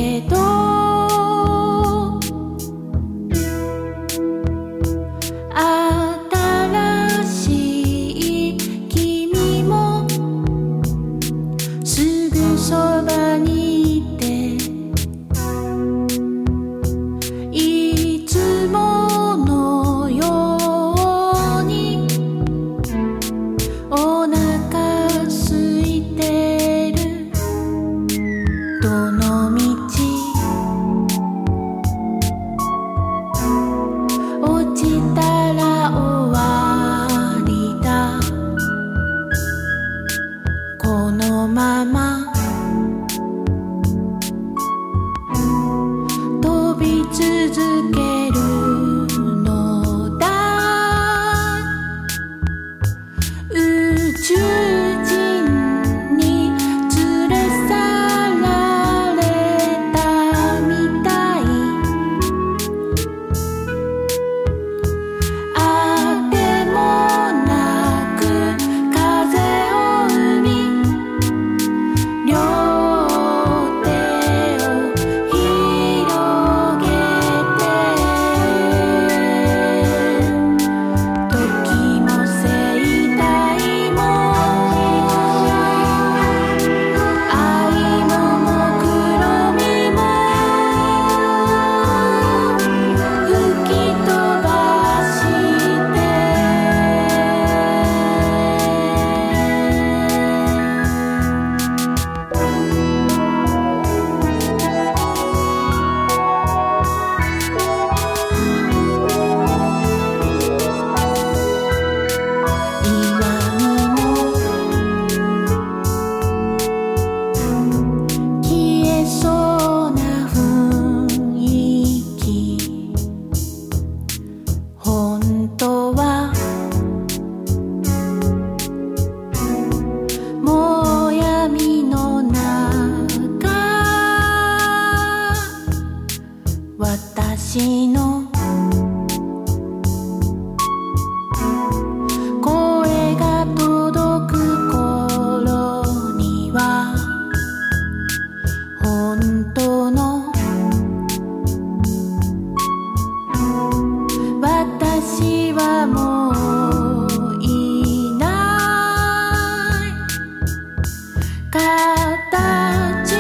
けど新しい君もすぐそばにいていつものようにお腹空いてるどの道落ちたら終わりだこのまま飛び続けるのだ宇宙人に連れ去られたみたいあてもなく風を生み両手を広げて時も生態も愛も目論みも吹き飛ばして今にも消えそうな雰囲気本当はもう闇の中私の